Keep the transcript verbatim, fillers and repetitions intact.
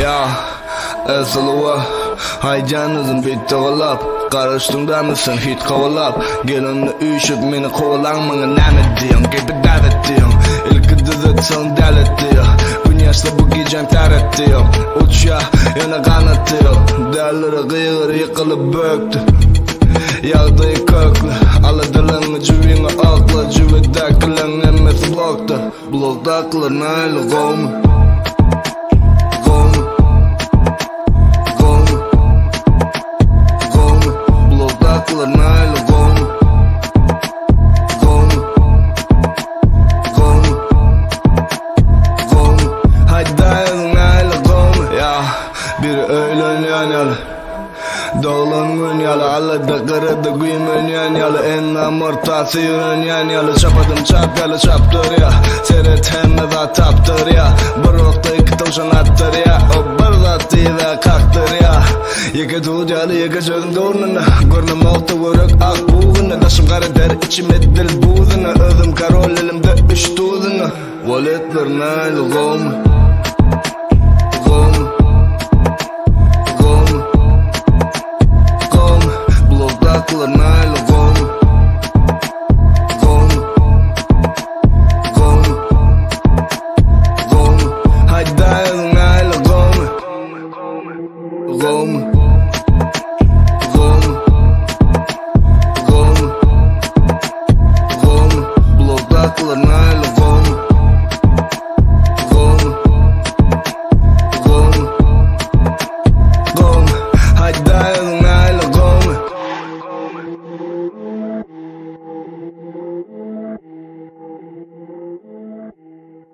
Ya Esılıva Haycanızın bitti olap Karıştın da mısın hit kovalap Gelinle üşüp meni kovalan Mına näme diyon gibi davet diyon İlki dizet son dalet diyor Gün yaşta bu gecen taret diyor Uç ya yana kanat diyor Derleri kıyır yıkılıp böktü Yağdayı köklü Ala dilini cüvini akla Cüvidakilen emmet blokta Blokta akılır naylı kovmu Bir öğlen yanyalı Doğulan gün yalı Alada kırıdı güymün yanyalı En amortası yürün yanyalı Çapadım çap yalı çaptır ya Seret hem de taptır ya Bir okta iki tavşan attır ya O bir zatı ve kalktır ya Yeke tuğcalı yeke çözüm doğrununa Görnüm olta vörük ak buğuna Daşım kara der içime dil buğuna Özüm karol elimde üç tuğuna Valetler naylı gom